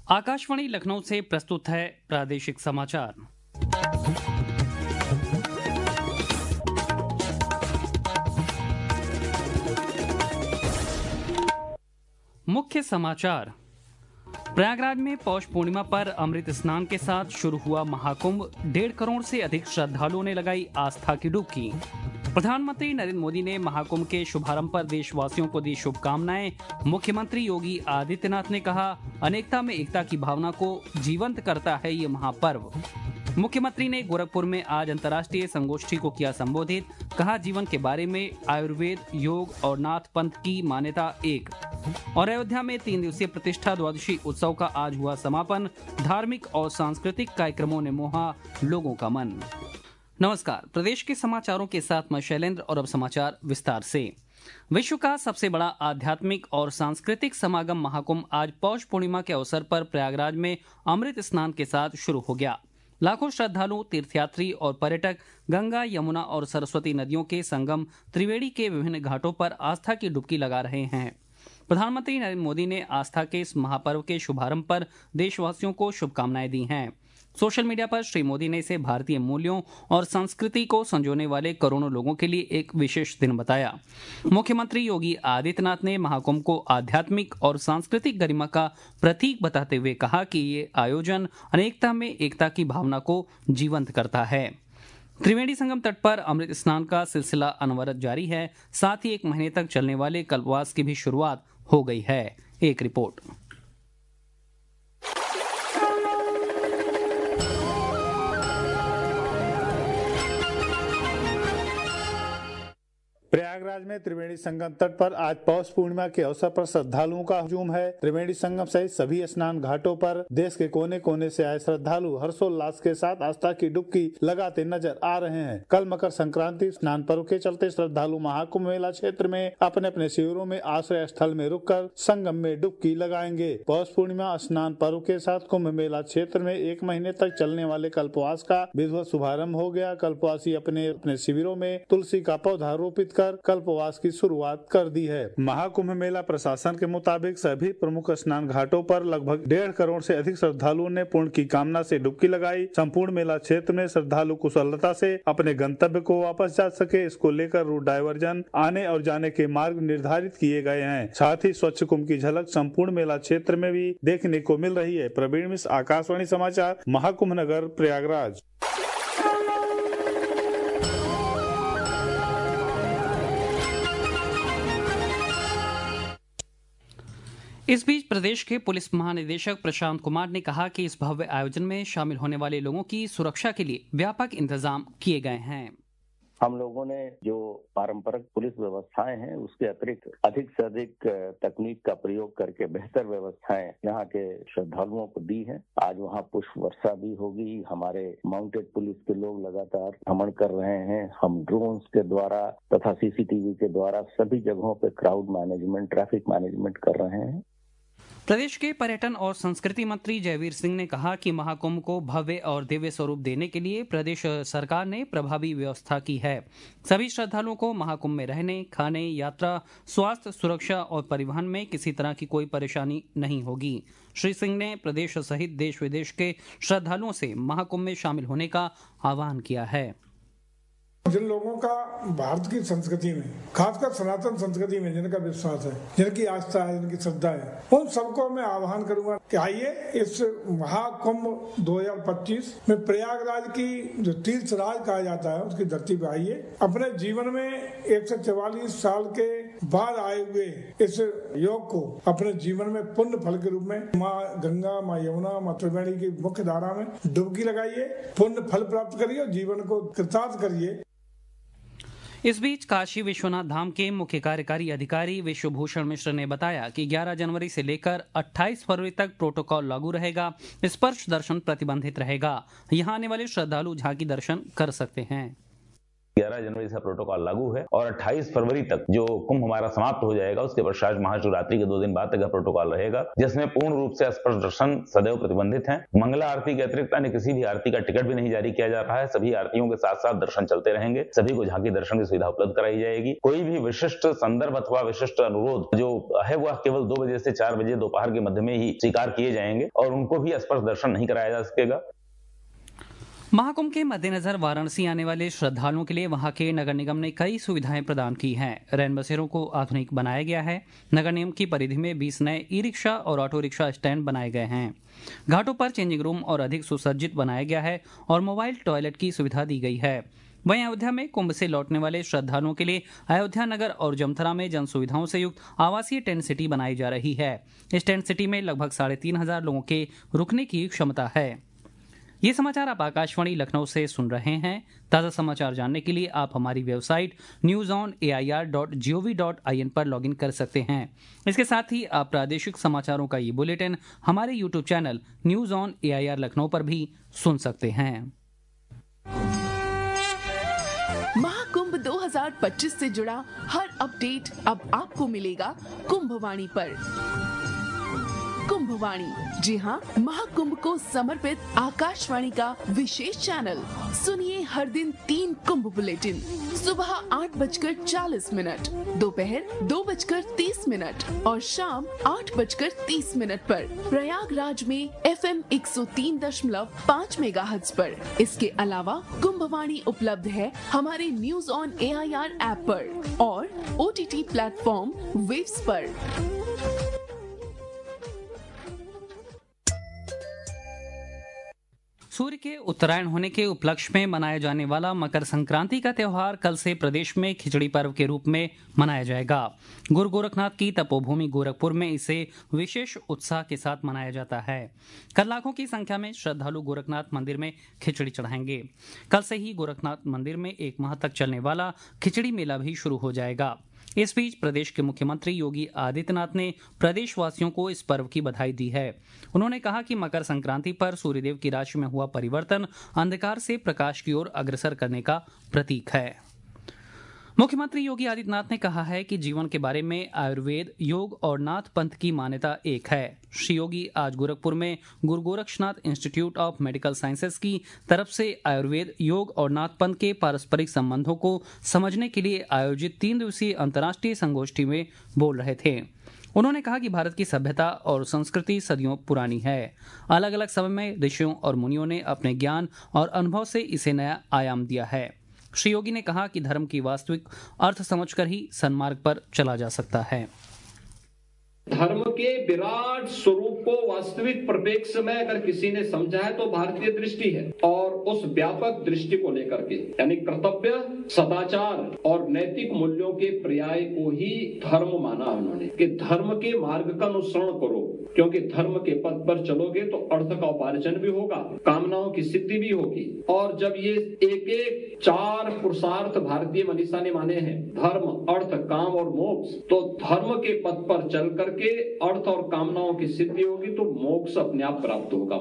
आकाशवाणी लखनऊ से प्रस्तुत है प्रादेशिक समाचार। मुख्य समाचार। प्रयागराज में पौष पूर्णिमा पर अमृत स्नान के साथ शुरू हुआ महाकुंभ। 1.5 करोड़ से अधिक श्रद्धालुओं ने लगाई आस्था की डुबकी। प्रधानमंत्री नरेंद्र मोदी ने महाकुंभ के शुभारंभ पर देशवासियों को दी शुभकामनाएं। मुख्यमंत्री योगी आदित्यनाथ ने कहा, अनेकता में एकता की भावना को जीवंत करता है ये महापर्व। मुख्यमंत्री ने गोरखपुर में आज अंतर्राष्ट्रीय संगोष्ठी को किया संबोधित। कहा, जीवन के बारे में आयुर्वेद, योग और नाथ पंथ की मान्यता एक। और अयोध्या में 3 दिवसीय प्रतिष्ठा द्वादशी उत्सव का आज हुआ समापन। धार्मिक और सांस्कृतिक कार्यक्रमों ने मोहा लोगों का मन। नमस्कार, प्रदेश के समाचारों के साथ मैं शैलेंद्र और अब समाचार विस्तार से। विश्व का सबसे बड़ा आध्यात्मिक और सांस्कृतिक समागम महाकुंभ आज पौष पूर्णिमा के अवसर पर प्रयागराज में अमृत स्नान के साथ शुरू हो गया। लाखों श्रद्धालु, तीर्थयात्री और पर्यटक गंगा, यमुना और सरस्वती नदियों के संगम त्रिवेणी के विभिन्न घाटों पर आस्था की डुबकी लगा रहे हैं। प्रधानमंत्री नरेंद्र मोदी ने आस्था के इस महापर्व के शुभारंभ पर देशवासियों को शुभकामनाएं दी हैं। सोशल मीडिया पर श्री मोदी ने इसे भारतीय मूल्यों और संस्कृति को संजोने वाले करोड़ों लोगों के लिए एक विशेष दिन बताया। मुख्यमंत्री योगी आदित्यनाथ ने महाकुंभ को आध्यात्मिक और सांस्कृतिक गरिमा का प्रतीक बताते हुए कहा कि ये आयोजन अनेकता में एकता की भावना को जीवंत करता है। त्रिवेणी संगम तट पर अमृत स्नान का सिलसिला अनवरत जारी है। साथ ही 1 महीने तक चलने वाले कल्पवास की भी शुरुआत हो गई है। एक रिपोर्ट। प्रयागराज में त्रिवेणी संगम तट पर आज पौष पूर्णिमा के अवसर पर श्रद्धालुओं का हुजूम है। त्रिवेणी संगम सहित सभी स्नान घाटों पर देश के कोने कोने से आए श्रद्धालु हर्षोल्लास के साथ आस्था की डुबकी लगाते नजर आ रहे हैं। कल मकर संक्रांति स्नान पर्व के चलते श्रद्धालु महाकुंभ मेला क्षेत्र में अपने अपने शिविरों में आश्रय स्थल में रुककर संगम में डुबकी लगाएंगे। पौष पूर्णिमा स्नान पर्व के साथ कुंभ मेला क्षेत्र में 1 महीने तक चलने वाले कल्पवास का विधिवत शुभारंभ हो गया। कल्पवासी अपने अपने शिविरों में तुलसी का पौधा रोपित कल्पवास की शुरुआत कर दी है। महाकुंभ मेला प्रशासन के मुताबिक सभी प्रमुख स्नान घाटों पर लगभग 1.5 करोड़ से अधिक श्रद्धालुओं ने पुण्य की कामना से डुबकी लगाई। संपूर्ण मेला क्षेत्र में श्रद्धालु कुशलता से अपने गंतव्य को वापस जा सके, इसको लेकर रूट डायवर्जन, आने और जाने के मार्ग निर्धारित किए गए हैं। साथ ही स्वच्छ कुंभ की झलक संपूर्ण मेला क्षेत्र में भी देखने को मिल रही है। प्रवीण मिश्र, आकाशवाणी समाचार, महाकुंभ नगर, प्रयागराज। इस बीच प्रदेश के पुलिस महानिदेशक प्रशांत कुमार ने कहा कि इस भव्य आयोजन में शामिल होने वाले लोगों की सुरक्षा के लिए व्यापक इंतजाम किए गए हैं। हम लोगों ने जो पारंपरिक पुलिस व्यवस्थाएं हैं उसके अतिरिक्त अधिक से अधिक तकनीक का प्रयोग करके बेहतर व्यवस्थाएं यहाँ के श्रद्धालुओं को दी हैं। आज वहाँ पुष्प वर्षा भी होगी। हमारे माउंटेड पुलिस के लोग लगातार भ्रमण कर रहे हैं। हम ड्रोन्स के द्वारा तथा सीसीटीवी के द्वारा सभी जगहों पे क्राउड मैनेजमेंट, ट्रैफिक मैनेजमेंट कर रहे हैं। प्रदेश के पर्यटन और संस्कृति मंत्री जयवीर सिंह ने कहा कि महाकुंभ को भव्य और दिव्य स्वरूप देने के लिए प्रदेश सरकार ने प्रभावी व्यवस्था की है। सभी श्रद्धालुओं को महाकुंभ में रहने, खाने, यात्रा, स्वास्थ्य, सुरक्षा और परिवहन में किसी तरह की कोई परेशानी नहीं होगी। श्री सिंह ने प्रदेश सहित देश विदेश के श्रद्धालुओं से महाकुंभ में शामिल होने का आह्वान किया है। जिन लोगों का भारत की संस्कृति में, खासकर सनातन संस्कृति में जिनका विश्वास है, जिनकी आस्था है, जिनकी श्रद्धा है, उन सबको मैं आह्वान करूंगा कि आइए इस महाकुंभ 2025 में प्रयागराज की जो तीर्थ राज कहा जाता है उसकी धरती पे आइए। अपने जीवन में 144 साल के बाद आए हुए इस योग को अपने जीवन में पुण्य फल के रूप में माँ गंगा, माँ यमुना, माँ त्रिवेणी की मुख्य धारा में डुबकी लगाइए, पुण्य फल प्राप्त करिए और जीवन को कृतार्थ करिए। इस बीच काशी विश्वनाथ धाम के मुख्य कार्यकारी अधिकारी विश्वभूषण मिश्र ने बताया कि 11 जनवरी से लेकर 28 फरवरी तक प्रोटोकॉल लागू रहेगा। स्पर्श दर्शन प्रतिबंधित रहेगा। यहां आने वाले श्रद्धालु झांकी दर्शन कर सकते हैं। 11 जनवरी से प्रोटोकॉल लागू है और 28 फरवरी तक जो कुंभ हमारा समाप्त हो जाएगा, उसके पश्चात महाशिवरात्रि के 2 दिन बाद तक प्रोटोकॉल रहेगा, जिसमें पूर्ण रूप से स्पर्श दर्शन सदैव प्रतिबंधित है। मंगला आरती के अतिरिक्त अन्य किसी भी आरती का टिकट भी नहीं जारी किया जा रहा है। सभी आरतियों के साथ साथ दर्शन चलते रहेंगे। सभी को झांकी दर्शन की सुविधा उपलब्ध कराई जाएगी। कोई भी विशिष्ट संदर्भ अथवा विशिष्ट अनुरोध जो है वह केवल 2 बजे से 4 बजे दोपहर के मध्य में ही स्वीकार किए जाएंगे और उनको भी स्पर्श दर्शन नहीं कराया जा सकेगा। महाकुंभ के मद्देनजर वाराणसी आने वाले श्रद्धालुओं के लिए वहां के नगर निगम ने कई सुविधाएं प्रदान की हैं। रैन बसेरों को आधुनिक बनाया गया है। नगर निगम की परिधि में 20 नए ई रिक्शा और ऑटो रिक्शा स्टैंड बनाए गए हैं। घाटों पर चेंजिंग रूम और अधिक सुसज्जित बनाया गया है और मोबाइल टॉयलेट की सुविधा दी गई है। वहीं अयोध्या में कुंभ से लौटने वाले श्रद्धालुओं के लिए अयोध्या नगर और जमथरा में जन सुविधाओं से युक्त आवासीय टेंट सिटी बनाई जा रही है। इस टेंट सिटी में लगभग 3,500 लोगों के रुकने की क्षमता है। ये समाचार आप आकाशवाणी लखनऊ से सुन रहे हैं। ताज़ा समाचार जानने के लिए आप हमारी वेबसाइट newsonair.gov.in पर लॉगिन कर सकते हैं। इसके साथ ही आप प्रादेशिक समाचारों का ये बुलेटिन हमारे YouTube channel news on AIR Lucknow पर भी सुन सकते हैं। महाकुंभ 2025 से जुड़ा हर अपडेट अब आपको मिलेगा कुंभवाणी पर। कुंभवाणी, जी हाँ, महाकुंभ को समर्पित आकाशवाणी का विशेष चैनल। सुनिए हर दिन 3 कुंभ बुलेटिन, सुबह 8:40, दोपहर 2:30 और शाम 8:30 पर प्रयागराज में FM 103.5 मेगाहर्ट्ज पर। इसके अलावा कुंभवाणी उपलब्ध है हमारे न्यूज ऑन AIR ऐप पर और OTT प्लेटफॉर्म वेव्स पर। सूर्य के उत्तरायण होने के उपलक्ष्य में मनाया जाने वाला मकर संक्रांति का त्यौहार कल से प्रदेश में खिचड़ी पर्व के रूप में मनाया जाएगा। गुरु गोरखनाथ की तपोभूमि गोरखपुर में इसे विशेष उत्साह के साथ मनाया जाता है। कल लाखों की संख्या में श्रद्धालु गोरखनाथ मंदिर में खिचड़ी चढ़ाएंगे। कल से ही गोरखनाथ मंदिर में 1 माह तक चलने वाला खिचड़ी मेला भी शुरू हो जाएगा। इस बीच प्रदेश के मुख्यमंत्री योगी आदित्यनाथ ने प्रदेशवासियों को इस पर्व की बधाई दी है। उन्होंने कहा कि मकर संक्रांति पर सूर्यदेव की राशि में हुआ परिवर्तन अंधकार से प्रकाश की ओर अग्रसर करने का प्रतीक है। मुख्यमंत्री योगी आदित्यनाथ ने कहा है कि जीवन के बारे में आयुर्वेद, योग और नाथ पंथ की मान्यता एक है। श्री योगी आज गोरखपुर में Guru Gorakshnath institute of medical sciences की तरफ से आयुर्वेद, योग और नाथ पंथ के पारस्परिक संबंधों को समझने के लिए आयोजित 3 दिवसीय अंतर्राष्ट्रीय संगोष्ठी में बोल रहे थे। उन्होंने कहा कि भारत की सभ्यता और संस्कृति सदियों पुरानी है। अलग अलग समय में ऋषियों और मुनियों ने अपने ज्ञान और अनुभव से इसे नया आयाम दिया है। श्री योगी ने कहा कि धर्म की वास्तविक अर्थ समझकर ही सन्मार्ग पर चला जा सकता है। धर्म के विराट स्वरूप को वास्तविक परिप्रेक्ष्य में अगर किसी ने समझा है तो भारतीय दृष्टि है और उस व्यापक दृष्टि को लेकर के यानी कर्तव्य, सदाचार और नैतिक मूल्यों के पर्याय को ही धर्म माना उन्होंने कि धर्म के मार्ग का अनुसरण करो, क्योंकि धर्म के पथ पर चलोगे तो अर्थ का उपार्जन भी होगा, कामनाओं की सिद्धि भी होगी। और जब ये एक 4 पुरुषार्थ भारतीय मनीषा ने माने हैं, धर्म, अर्थ, काम और मोक्ष, तो धर्म के पथ पर चल करके अर्थ और कामनाओं की सिद्धि होगी तो मोक्ष अपने आप प्राप्त होगा।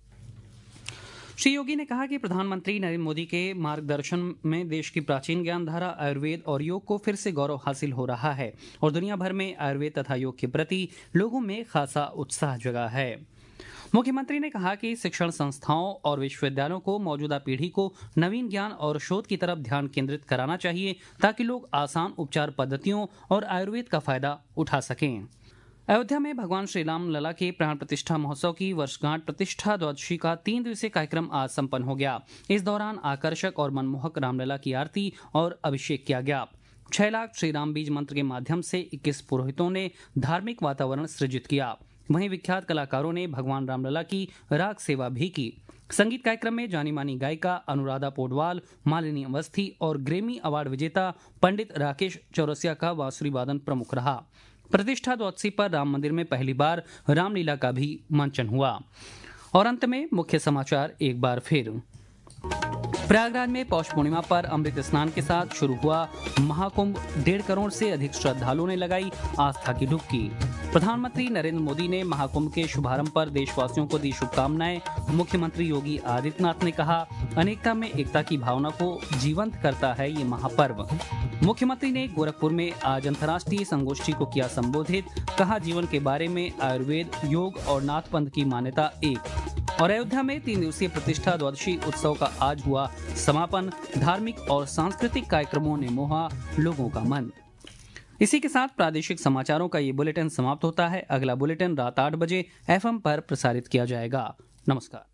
श्री योगी ने कहा कि प्रधानमंत्री नरेंद्र मोदी के मार्गदर्शन में देश की प्राचीन ज्ञान धारा आयुर्वेद और योग को फिर से गौरव हासिल हो रहा है और दुनिया भर में आयुर्वेद तथा योग के प्रति लोगों में खासा उत्साह जगा है। मुख्यमंत्री ने कहा कि शिक्षण संस्थाओं और विश्वविद्यालयों को मौजूदा पीढ़ी को नवीन ज्ञान और शोध की तरफ ध्यान केंद्रित कराना चाहिए ताकि लोग आसान उपचार पद्धतियों और आयुर्वेद का फायदा उठा सकें। अयोध्या में भगवान श्री राम लला के प्राण प्रतिष्ठा महोत्सव की वर्षगांठ प्रतिष्ठा द्वादशी का 3 दिवसीय कार्यक्रम आज संपन्न हो गया। इस दौरान आकर्षक और मनमोहक रामलला की आरती और अभिषेक किया गया। 6 लाख श्री राम बीज मंत्र के माध्यम से 21 पुरोहितों ने धार्मिक वातावरण सृजित किया। वहीं विख्यात कलाकारों ने भगवान रामलला की राग सेवा भी की। संगीत कार्यक्रम में जानी मानी गायिका अनुराधा पौडवाल, मालिनी अवस्थी और ग्रेमी अवार्ड विजेता पंडित राकेश चौरसिया का बांसुरी वादन प्रमुख रहा। प्रतिष्ठा द्वादशी पर राम मंदिर में पहली बार रामलीला का भी मंचन हुआ। और अंत में मुख्य समाचार एक बार फिर। प्रयागराज में पौष पूर्णिमा पर अमृत स्नान के साथ शुरू हुआ महाकुंभ 1.5 करोड़ से अधिक श्रद्धालुओं ने लगाई आस्था की डुबकी। प्रधानमंत्री नरेंद्र मोदी ने महाकुंभ के शुभारंभ पर देशवासियों को दी शुभकामनाएं। मुख्यमंत्री योगी आदित्यनाथ ने कहा, अनेकता में एकता की भावना को जीवंत करता है ये महापर्व। मुख्यमंत्री ने गोरखपुर में आज अंतर्राष्ट्रीय संगोष्ठी को किया संबोधित। कहा, जीवन के बारे में आयुर्वेद, योग और नाथ पंथ की मान्यता एक। और अयोध्या में 3 दिवसीय प्रतिष्ठा द्वादशी उत्सव का आज हुआ समापन। धार्मिक और सांस्कृतिक कार्यक्रमों ने मोहा लोगों का मन। इसी के साथ प्रादेशिक समाचारों का ये बुलेटिन समाप्त होता है। अगला बुलेटिन रात 8 बजे FM पर प्रसारित किया जाएगा। नमस्कार।